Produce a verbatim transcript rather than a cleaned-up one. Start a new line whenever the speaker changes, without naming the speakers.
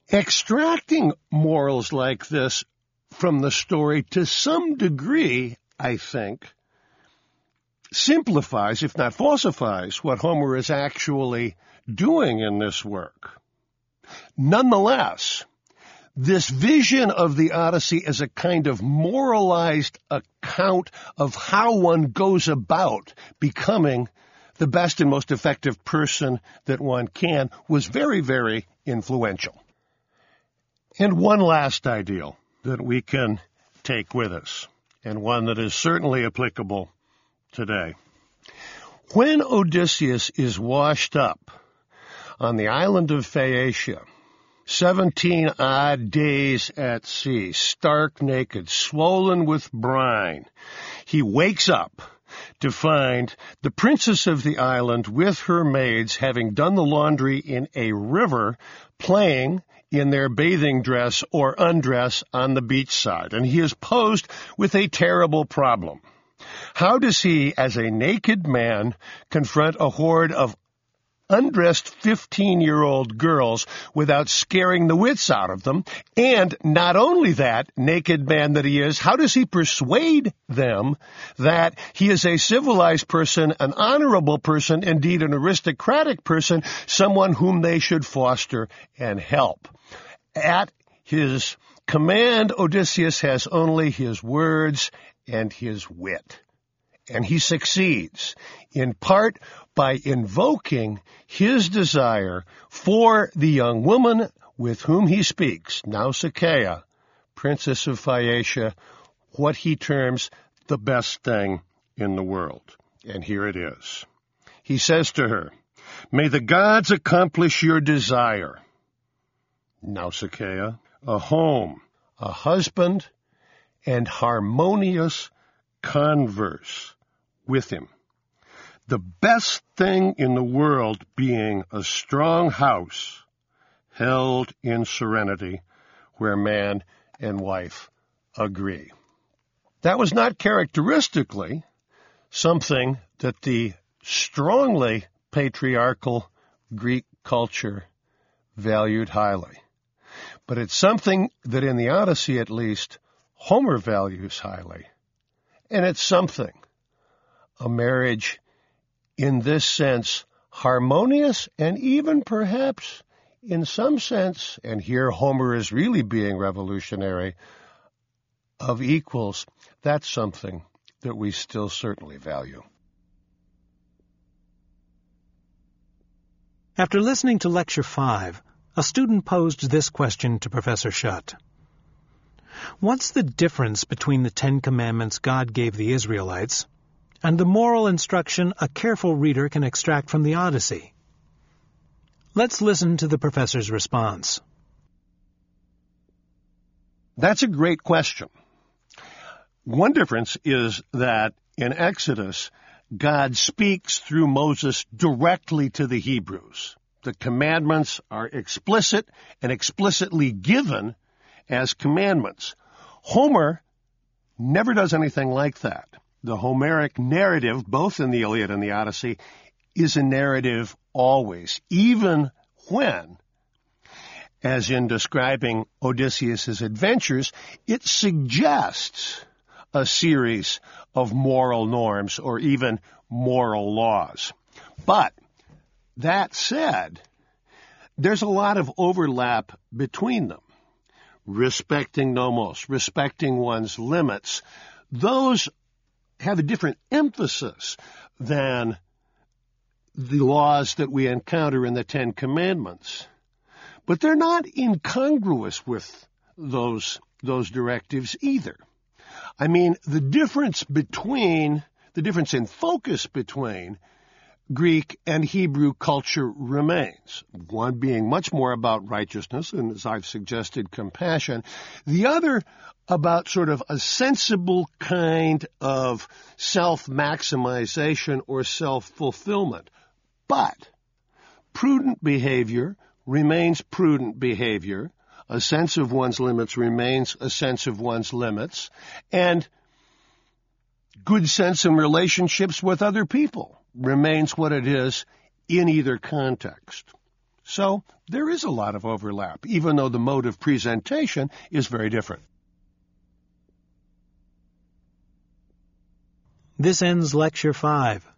Extracting morals like this from the story to some degree, I think, simplifies, if not falsifies, what Homer is actually doing in this work. Nonetheless, this vision of the Odyssey as a kind of moralized account of how one goes about becoming the best and most effective person that one can was very, very influential. And one last ideal that we can take with us, and one that is certainly applicable today. When Odysseus is washed up on the island of Phaeacia, seventeen odd days at sea, stark naked, swollen with brine, he wakes up to find the princess of the island with her maids, having done the laundry in a river, playing in their bathing dress or undress on the beach side. And he is posed with a terrible problem. How does he, as a naked man, confront a horde of undressed fifteen-year-old girls without scaring the wits out of them? And not only that, naked man that he is, how does he persuade them that he is a civilized person, an honorable person, indeed an aristocratic person, someone whom they should foster and help? At his command, Odysseus has only his words and his wit. And he succeeds, in part by invoking his desire for the young woman with whom he speaks, Nausicaa, princess of Phaeacia, what he terms the best thing in the world. And here it is. He says to her, "May the gods accomplish your desire, Nausicaa, a home, a husband, and harmonious converse with him. The best thing in the world being a strong house held in serenity where man and wife agree." That was not characteristically something that the strongly patriarchal Greek culture valued highly. But it's something that in the Odyssey, at least, Homer values highly. And it's something, a marriage in this sense, harmonious and even perhaps in some sense, and here Homer is really being revolutionary, of equals. That's something that we still certainly value.
After listening to Lecture five, a student posed this question to Professor Schutt. What's the difference between the Ten Commandments God gave the Israelites and the moral instruction a careful reader can extract from the Odyssey? Let's listen to the professor's response.
That's a great question. One difference is that in Exodus, God speaks through Moses directly to the Hebrews. The commandments are explicit and explicitly given as commandments. Homer never does anything like that. The Homeric narrative, both in the Iliad and the Odyssey, is a narrative always, even when, as in describing Odysseus' adventures, it suggests a series of moral norms or even moral laws. But that said, there's a lot of overlap between them. Respecting nomos, respecting one's limits, those have a different emphasis than the laws that we encounter in the Ten Commandments. But they're not incongruous with those, those directives either. I mean, the difference between, the difference in focus between Greek and Hebrew culture remains. One being much more about righteousness, and as I've suggested, compassion. The other about sort of a sensible kind of self-maximization or self-fulfillment. But prudent behavior remains prudent behavior. A sense of one's limits remains a sense of one's limits. And good sense in relationships with other people remains what it is in either context. So there is a lot of overlap, even though the mode of presentation is very different.
This ends Lecture five.